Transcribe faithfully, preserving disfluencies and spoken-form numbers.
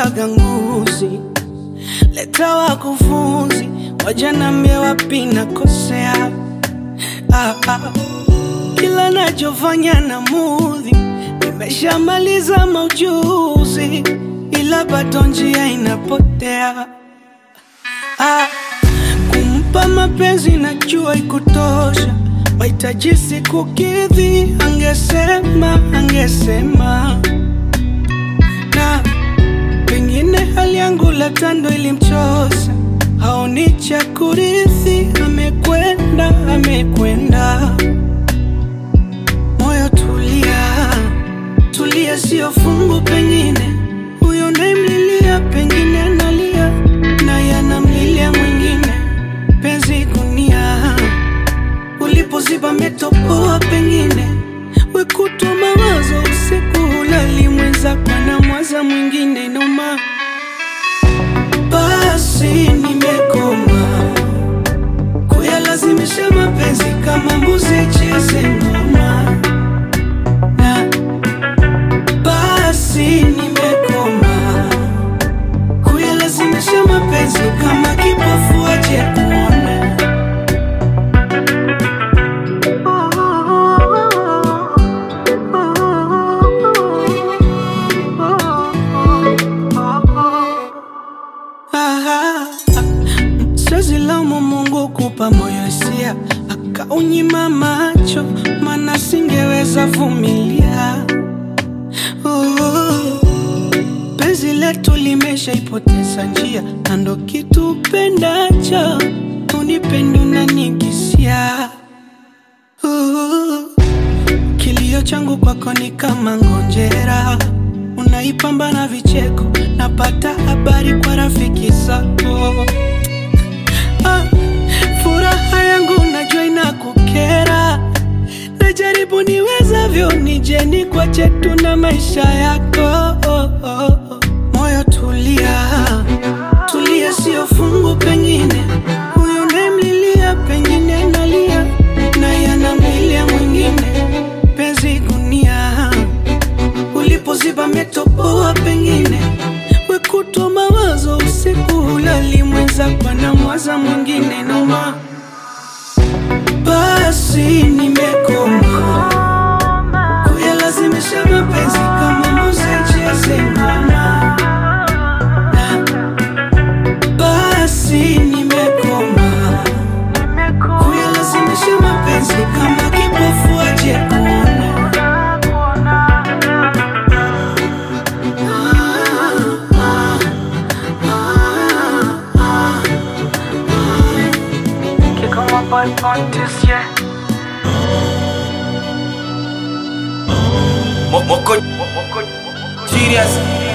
ganguzi, leta wakufunzi, wajanambie wapi nakosea. Ah, ah. Kila nachofanya na mudhi, nimeshamaliza maujuzi, ila bado njia inapotea. Ah, kumpa mapenzi najua ikutosha, wahitaji siku kidhi, angesema, angesema. Na pengine hali yangu la tando ilimchosa, haoni cha kurithi, amekwenda, amekwenda. Moyo tulia, tulia sio fungu pengine, huyo naimlilia pengine analia, na yanamlilia mwingine. Penzi gunia, ulipoziba metopoa pengine, wekutwa mawazo usiku hulali, mwenzako anamwaza mwingine noma. Basi nimekoma kuyalazimisha mapenzi kama mbuzi cheze ngoma. Na basi nimekoma kuyalazimisha mapenzi kama kipofu aje kuona. Silamu Mungu kupa moyo hisia, akaunyima macho, maana singeweza vumilia. uh, Penzi letu limeshaipoteza njia, na ndo kitu upendacho, unipende unanikisia. uh, Kilio changu kwako ni kama ngonjera, unaipamba na vicheko, napata habari kwa rafiki zako. Ah, furaha yangu najua inakukera, najaribu niwezavyo nije nikwache tu na maisha yako. oh, oh, oh. Moyo tulia, tulia sio fungu pengine, huyo naimlilia pengine analia, na yanamlilia mwingine. Penzi gunia, ulipoziba metopoa pengine, wekutwa mawazo usiku hulali, mwenzako anamwaza mwingine noma. Basi nimekoma kuyalazimisha mapenzi kama mbuzi cheze ngoma. Na basi nimekoma kuyalazimisha mapenzi kama kipofu aje kuona. On this, yeah. Moko, moko, serious.